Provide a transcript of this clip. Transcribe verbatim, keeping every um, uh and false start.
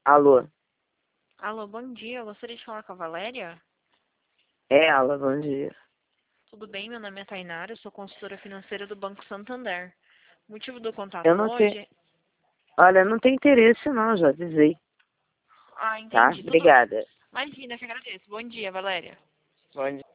Alô? Alô, bom dia. Eu gostaria de falar com a Valéria. É ela, bom dia. Tudo bem? Meu nome é Tainara, eu sou consultora financeira do Banco Santander. O motivo do Eu contato não tenho... hoje... Olha, não tem interesse não, já avisei. Ah, Tá? entendi. Tudo... Obrigada. Imagina, que agradeço. Bom dia, Valéria. Bom dia.